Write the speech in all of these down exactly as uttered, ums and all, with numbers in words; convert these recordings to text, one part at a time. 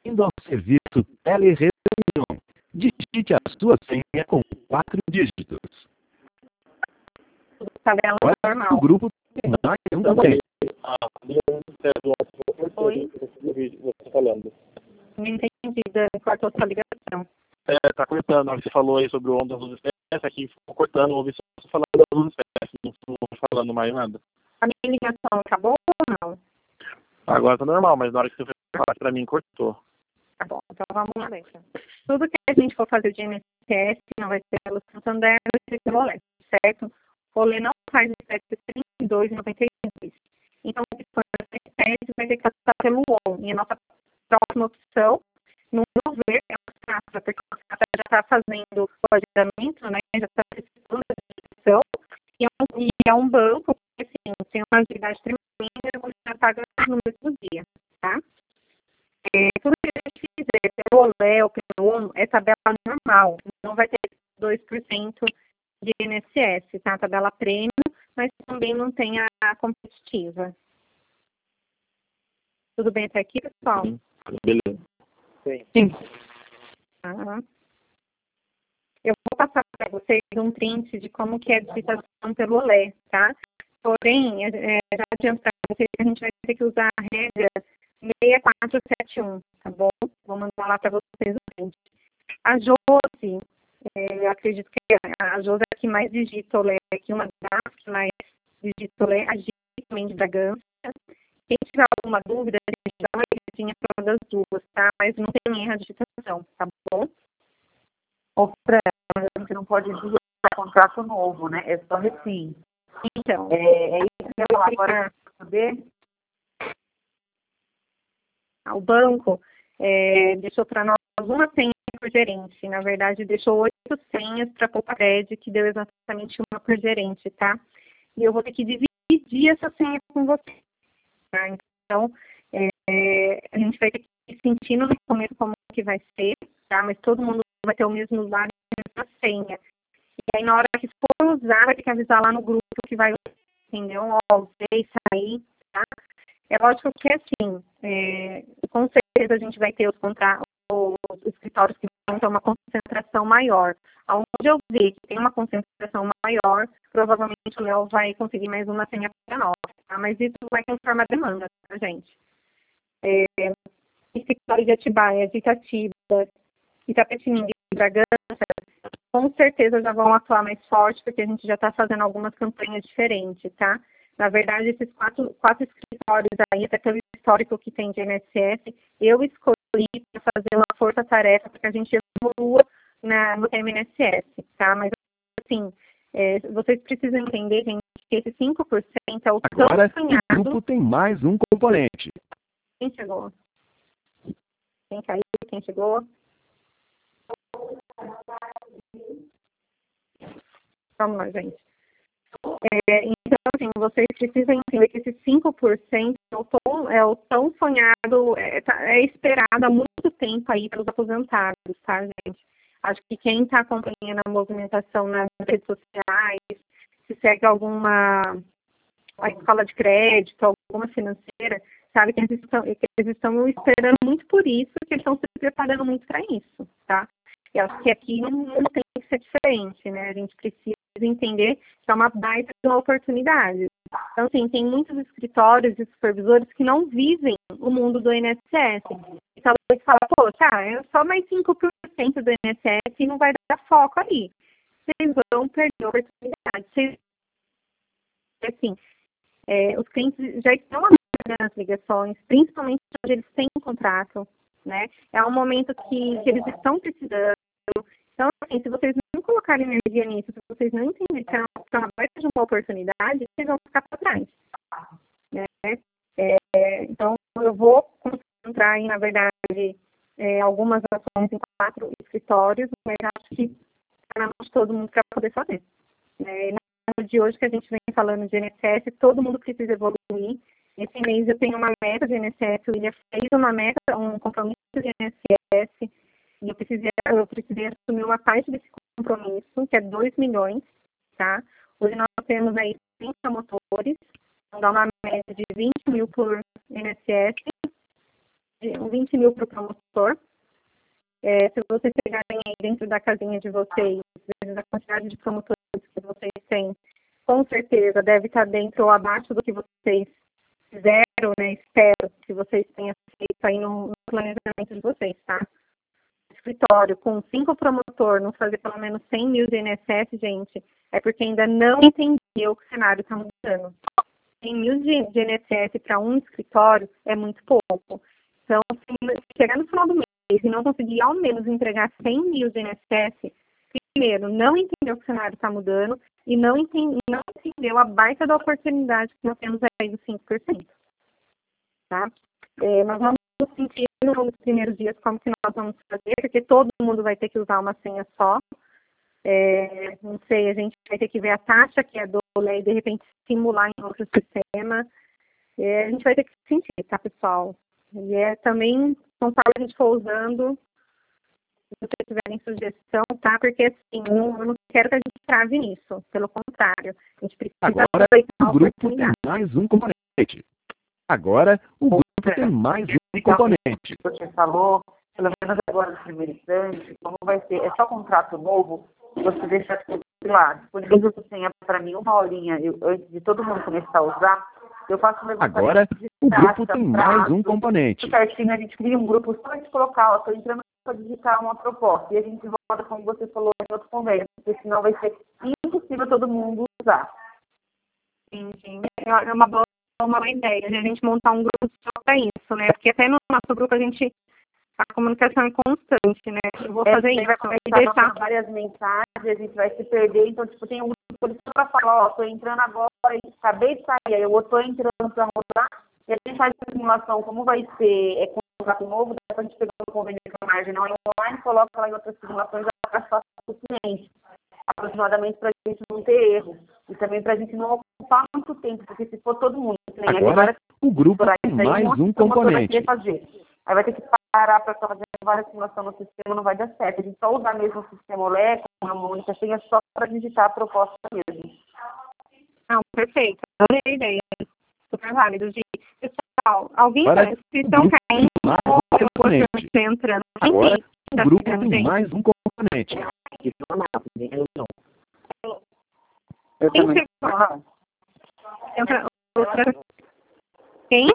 Bem-vindo ao serviço Telereunião. Digite a sua senha com quatro dígitos. Tabela Olha, normal. o grupo tem mais um também. Oi? Você falando. Não entendi, Dani, cortou sua ligação. É, tá cortando. Você falou aí sobre o onda das duas espécies, aqui ficou cortando, ouvi só falando das duas espécies, não estou falando mais nada. A minha ligação acabou ou não? Agora tá normal, mas na hora que você foi falar pra mim, cortou. Tá bom, então vamos lá, Alexa. Tudo que a gente for fazer de I N S S não vai ser pelo Santander, vai ser pelo Olé, certo? O Olé não faz espécie trinta e dois e noventa e dois. Então, se for espécie, vai ter que passar pelo U O L. E a nossa próxima opção, no meu ver, é o Safra, porque o Safra já está fazendo o agendamento, né? Já está precisando da distribuição. E é um, e é um banco que, assim, tem uma agilidade tremenda e você já paga no mesmo dia, tá? É, tudo que a gente fizer pelo Olé ou pelo U M é tabela normal, não vai ter dois por cento de I N S S, tá? Tabela prêmio, mas também não tem a competitiva. Tudo bem até aqui, pessoal? Sim. Beleza. Sim. Sim. Uhum. Eu vou passar para vocês um print de como que é a digitação pelo Olé, tá? Porém, é, já adianto para vocês que a gente vai ter que usar a regra seis quatro sete um, tá bom? Vou mandar lá para vocês o print. A Josi, é, eu acredito que a Josi é a que mais digita Olé, aqui uma das que mais digita Olé, a G também de Bragança. Quem tiver alguma dúvida, a gente dá uma olhadinha para uma das duas, tá? Mas não tem erro a digitação, tá bom? Ou para a gente não pode digitar contrato novo, né? É só refim. Então, é, é isso que eu ia falar agora para poder. O banco é, deixou para nós uma senha por gerente. Na verdade, deixou oito senhas para Poupa Crédito, que deu exatamente uma por gerente, tá? E eu vou ter que dividir essa senha com você. Tá? Então, é, a gente vai ter que ir sentindo no começo como que vai ser, tá? Mas todo mundo vai ter o mesmo usuário e a mesma senha. E aí, na hora que for usar, vai ter que avisar lá no grupo que vai, entendeu? Ó, usei, saí, tá? É lógico que, assim, é, com certeza a gente vai ter os, contra... os escritórios que vão ter uma concentração maior. Onde eu ver que tem uma concentração maior, provavelmente o Léo vai conseguir mais uma senha para nós, tá? Mas isso vai conforme a demanda, tá, gente? É, escritório de Atibaia, de Itatiba, Itapetininga e Bragança, com certeza já vão atuar mais forte, porque a gente já está fazendo algumas campanhas diferentes, tá? Na verdade, esses quatro, quatro escritórios aí, até pelo histórico que tem de I N S S, eu escolhi para fazer uma força-tarefa para que a gente evolua na, no M N S S, tá? Mas, assim, é, vocês precisam entender, gente, que esse cinco por cento é o tão Agora, sonhado... o grupo tem mais um componente. Quem chegou? Quem caiu? Quem chegou? Vamos lá, gente. É, então, assim, vocês precisam entender que esse cinco por cento é o tão, é o tão sonhado, é, tá, é esperado há muito tempo aí pelos aposentados, tá, gente? Acho que quem está acompanhando a movimentação nas redes sociais, se segue alguma a escola de crédito, alguma financeira, sabe que eles estão, que eles estão esperando muito por isso, que eles estão se preparando muito para isso, tá? E acho que aqui não, não tem que ser diferente, né? A gente precisa entender que é uma baita de uma oportunidade. Então, assim, tem muitos escritórios e supervisores que não vivem o mundo do I N S S. Então, eles falam, pô, tá, é só mais cinco por cento do I N S S e não vai dar foco aí. Vocês vão perder a oportunidade. Vocês, assim, é, os clientes já estão nas ligações, principalmente onde eles têm um contrato, né? É um momento que, que eles estão precisando. Então, assim, se vocês não colocarem energia nisso, se vocês não entenderem que é uma baita de uma oportunidade, vocês vão ficar para trás, né? É, então, eu vou concentrar aí, na verdade, é, algumas ações em quatro escritórios, mas acho que está na mão de todo mundo para poder fazer. Né? No dia de hoje que a gente vem falando de I N S S, todo mundo precisa evoluir. Esse mês eu tenho uma meta de I N S S, o William fez uma meta, um compromisso de I N S S, e eu precisei, eu precisei assumir uma parte desse compromisso, que é dois milhões, tá? Hoje nós temos aí trinta motores, então dá uma média de vinte mil por I N S S, vinte mil para o promotor. É, se vocês pegarem aí dentro da casinha de vocês, vezes a quantidade de promotores que vocês têm, com certeza deve estar dentro ou abaixo do que vocês fizeram, né? Espero que vocês tenham feito aí no, no planejamento de vocês, tá? Escritório com cinco promotores, não fazer pelo menos cem mil de I N S S, gente, é porque ainda não entendeu que o cenário está mudando. cem mil de, de I N S S para um escritório é muito pouco. Então, se chegar no final do mês e não conseguir ao menos entregar cem mil de I N S S, primeiro, não entendeu que o cenário está mudando e não, entende, não entendeu a baita da oportunidade que nós temos aí dos cinco por cento. Tá? É, nós vamos sentir nos primeiros dias como que nós vamos fazer, porque todo mundo vai ter que usar uma senha só. É, não sei, a gente vai ter que ver a taxa que é do e de repente simular em outro sistema. É, a gente vai ter que sentir, tá, pessoal? E é também, conforme a gente for usando, se vocês tiverem sugestão, tá? Porque assim, eu não quero que a gente trave nisso. Pelo contrário, a gente precisa Agora o grupo tem mais um componente. Agora o grupo tem mais um componente. Você falou, pelo menos agora no primeiro instante, como vai ser, é só contrato novo, você deixa tudo de lado. Disponibiliza a senha para mim uma horinha eu, antes de todo mundo começar a usar. Eu faço um Agora o grupo tem mais um componente. Certinho, a gente cria um grupo só de colocar, ó, estou entrando para digitar uma proposta. E a gente volta, como você falou, em outro convênio, porque senão vai ser impossível todo mundo usar. Sim, sim. É uma boa, uma boa ideia de a gente montar um grupo só para isso, né? Porque até no nosso grupo a gente, a comunicação é constante, né? Eu vou fazer isso, vai deixar várias mensagens, a gente vai se perder, então, tipo, tem um grupo só para falar, ó, tô entrando agora, acabei de sair, aí eu tô entrando para rodar, e a gente faz a simulação, como vai ser, é contrato novo, dá pra gente pegar o convênio que a margem não é online, coloca lá em outras simulações, já faz para o cliente, aproximadamente para a gente não ter erro, e também para a gente não ocupar muito tempo, porque se for todo mundo... Agora, agora o grupo tem mais um componente. Aí vai ter que parar para fazer várias simulações no sistema, não vai dar certo. A gente só usar mesmo o sistema O L E, com uma única senha, só para digitar a proposta mesmo. Não, perfeito. Adorei a ideia. Super válido, Gi. Pessoal, alguém Agora, se estão caindo mais um componente. entrando. Agora Tá o grupo ficando, tem gente. mais um componente. Eu Quem também. chegou? Entra outra. Quem?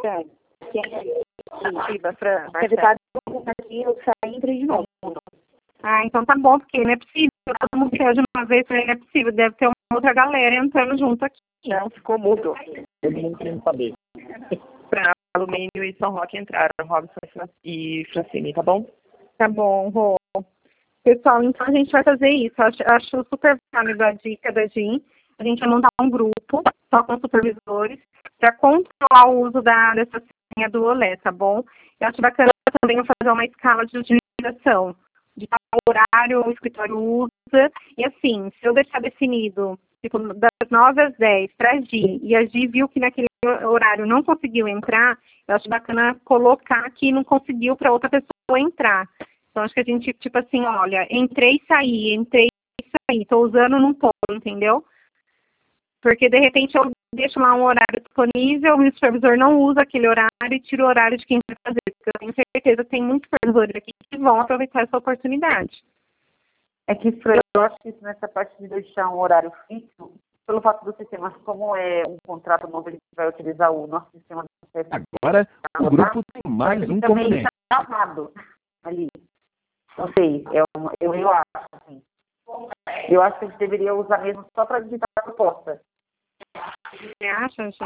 Para evitar aqui, eu saí e entrei de novo. Ah, então tá bom, porque não é possível. Todo mundo quer de uma vez, não é possível. Deve ter uma outra galera entrando junto aqui. Não, ficou mudo. Todo mundo querendo saber. Para Alumínio e São Roque entraram, Robson e Francine, tá bom? Tá bom, vou. Pessoal, então a gente vai fazer isso. Acho, acho super válido a dica da Gi. A gente vai montar um grupo, só com supervisores, para controlar o uso da, dessa senha do O L E, tá bom? Eu acho bacana também eu fazer uma escala de utilização, de qual horário o escritório usa. E assim, se eu deixar definido, tipo, das nove às dez para a Gi, e a Gi viu que naquele horário não conseguiu entrar, eu acho bacana colocar que não conseguiu para outra pessoa entrar. Então, acho que a gente, tipo assim, olha, entrei e saí, entrei e saí, tô usando, não tô, entendeu? Porque, de repente, eu deixo lá um horário disponível, o supervisor não usa aquele horário e tira o horário de quem vai fazer. Porque eu tenho certeza que tem muitos supervisores aqui que vão aproveitar essa oportunidade. É que, Fran, eu acho que isso nessa parte de deixar um horário fixo, pelo fato do sistema, como é um contrato novo, ele vai utilizar o nosso sistema. Agora o grupo tem mais um componente. Travado ali. Não sei, é uma, eu, eu acho, assim. Eu acho que a gente deveria usar mesmo só para digitar a proposta. Você acha, gente?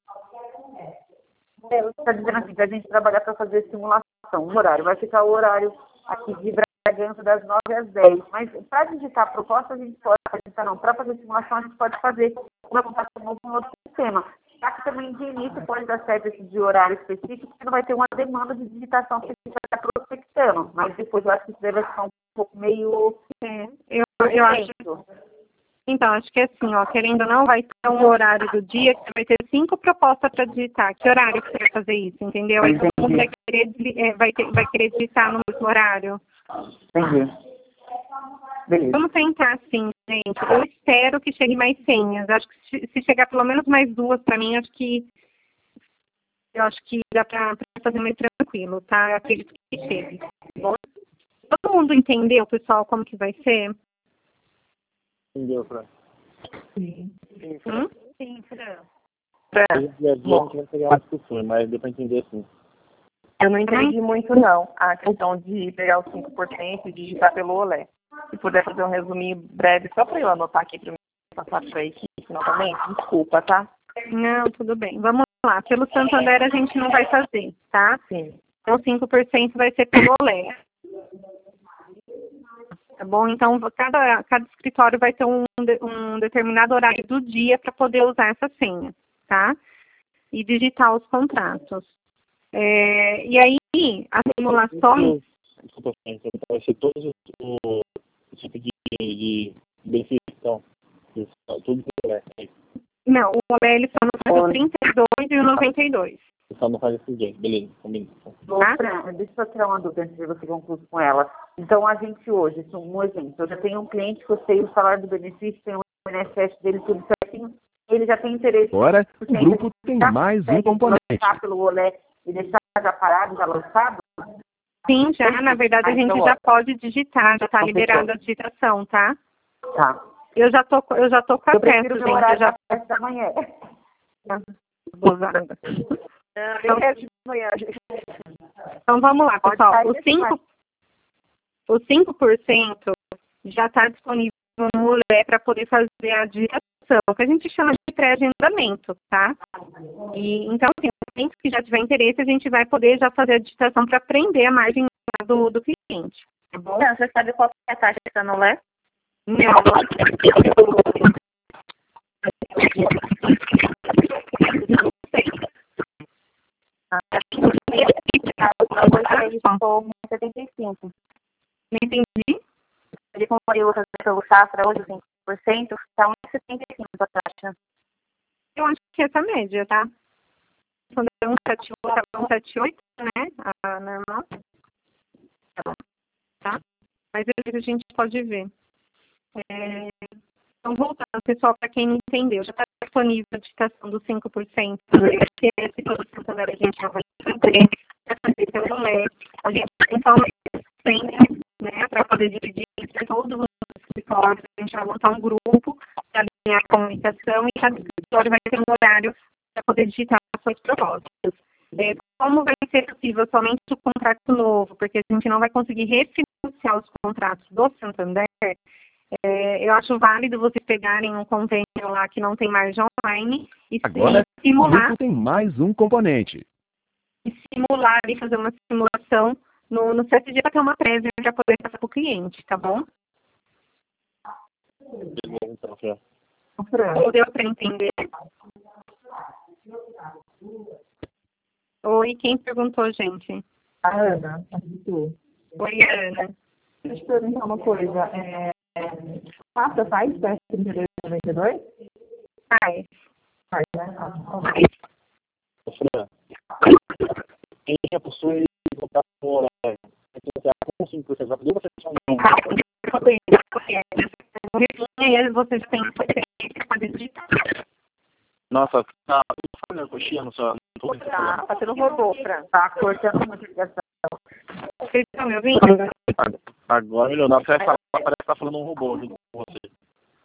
É, você está dizendo assim, que a gente trabalhar para fazer simulação, um horário. Vai ficar o horário aqui de Bragança das nove às dez. Mas para digitar a proposta, a gente pode digitar, não. Para fazer simulação, a gente pode fazer uma comparação novo com outro sistema. Já que também de início pode dar certo esse de horário específico, porque não vai ter uma demanda de digitação que a gente vai estar prospectando. Mas depois eu acho que isso deve ficar um pouco meio... É, eu, eu acho... Então, acho que assim, ó, querendo ou não, vai ter um horário do dia que você vai ter cinco propostas para digitar. Que horário que você vai fazer isso, entendeu? Aí todo mundo vai querer, é, vai, ter, vai querer digitar no mesmo horário. Entendi. Beleza. Vamos tentar assim, gente. Eu espero que chegue mais senhas. Acho que se chegar pelo menos mais duas para mim, acho que eu acho que dá para fazer mais tranquilo, tá? Eu acredito que chegue. Bom, todo mundo entendeu, pessoal, como que vai ser? Entendeu, Fran? Sim. Sim, Fran. Hum? Sim, Fran. A gente vai pegar mais discussões, mas deu para entender assim. Eu não entendi muito, não, a questão de pegar os cinco por cento e digitar pelo Olé. Se puder fazer um resuminho breve, só para eu anotar aqui para mim passar para a equipe novamente. Desculpa, tá? Não, tudo bem. Vamos lá. Pelo Santander a gente não vai fazer, tá? Sim. Então, cinco por cento vai ser pelo Olé. Tá bom? Então, cada, cada escritório vai ter um, um determinado horário do dia para poder usar essa senha, tá? E digitar os contratos. É, e aí, as simulações... Desculpa, Fran, vai ser todos os tipos de, de benefícios, então, tudo que é. Não, o Olé ele só não faz o trinta e dois e o noventa e dois. Só não faz esses dois, beleza, combina. Tá? Fran, deixa eu tirar uma dúvida antes de você concluir com ela. Então, a gente hoje, um exemplo, eu já tenho um cliente que eu sei o salário do benefício, tem o I N S S dele tudo certinho, ele já tem interesse... Agora, o grupo tem mais um componente. Pelo Olé e deixar já parado, já lançado? Sim, já, na verdade, a Ah, gente então, já ó. pode digitar, já está Então, liberada a digitação, tá? Tá. Eu já tô, eu já tô com Eu acesso, prefiro gente. meu Eu horário já... da da manhã. Gozada. Eu quero de manhã, gente. Então, vamos lá, Pode pessoal. sair O desse cinco, o cinco por cento já está disponível no Olé para poder fazer a digitação, que a gente chama de pré-agendamento, tá? E, então, assim, o cliente que já tiver interesse, a gente vai poder já fazer a digitação para prender a margem do, do cliente, tá bom? Não, você sabe qual é a taxa que está no Olé? Não. setenta e cinco. Não entendi. Ele comprou o pelo Safra hoje, cinco por cento, está um vírgula setenta e cinco a taxa. Eu acho que essa média, tá? Quando é um sete oito, né? A normal. Tá? Mas a gente pode ver. É... Então, voltando, pessoal, para quem não entendeu, já está disponível a digitação dos cinco por cento. Se esse todo Santander a gente já vai fazer, vai fazer pelo Olé. A gente tem só sempre, né, para poder dividir entre todos os escritórios. A gente vai montar um grupo para alinhar a comunicação e cada escritório vai ter um horário para poder digitar as suas propostas. É, como vai ser possível somente o contrato novo, porque a gente não vai conseguir refinanciar os contratos do Santander, é, eu acho válido vocês pegarem um convênio lá que não tem margem online e, Agora, e o simular, grupo tem mais um componente. e simular e fazer uma simulação no, no C F D para ter uma prévia para poder passar para o cliente, tá bom? Beleza, então, Fran. Deu para entender? Oi, quem perguntou, gente? A Ana, assistiu. Oi, Ana. Deixa eu te perguntar uma coisa. É, é, Passa, faz teste trinta e dois e noventa e dois? Ai, Faz, né? Ah, então vai. Ô, Fran, quem já possui contrato por é, com cinco por cento, vai poder você só não? e aí você já tem que fazer digitar. Nossa, tá falando coxinha no seu... Tá fazendo robô, Fran. Tá cortando muita ligação. Vocês estão me ouvindo? Agora melhorou. Na festa parece que tá falando um robô junto com você.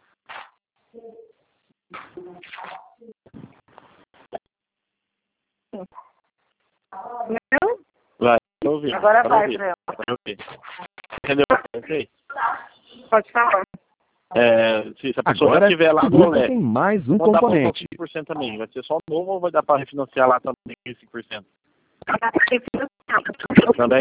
Não? Vai, eu ouvi. Agora vai, ouvir. Fran. Eu ouvi. Entendeu? Ok. Pode falar. É, se, se a pessoa Agora, já estiver lá o no grupo Olé, tem mais um vão dar para componente. cinco por cento também. Vai ser só novo ou vai dar para refinanciar lá também cinco por cento? Também.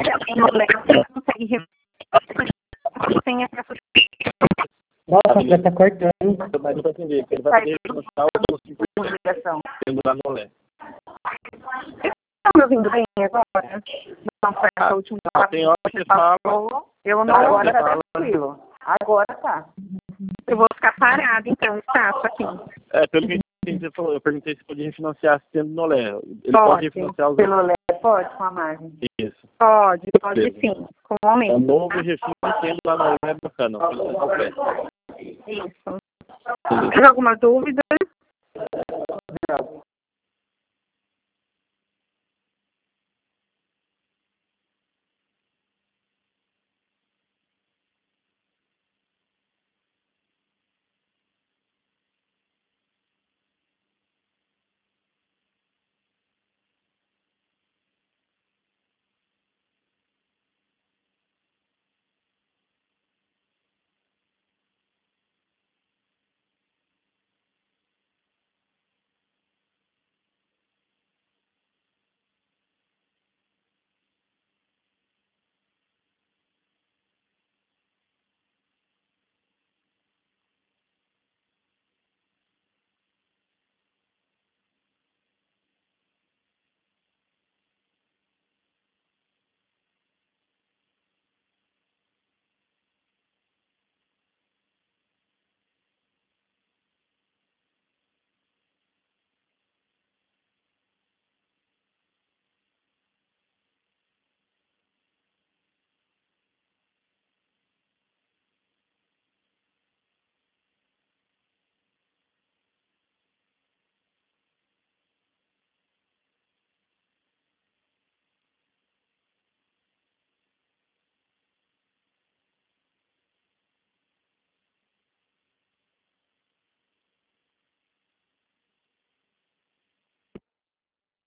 Nossa, já tá cortando. Mas não vai entender, que ele vai poder refinanciar os cinco por cento Ligação. tendo lá no Olé. Estão me ouvindo bem agora? Não foi essa última Ah, tem hora que você fala... Eu não, agora tá tranquilo. Agora tá. Eu vou ficar parada, então, estátua aqui. É, pelo que você falou, eu perguntei se podia refinanciar tendo no Olé. Ele pode, Pode. refinanciar os Pelo Olé, pode, com a margem. Isso. Pode, pode Beleza. sim, com o É aumento. novo refino tendo lá no Olé é bacana. Não precisa só o preço. Isso. Tem alguma dúvida?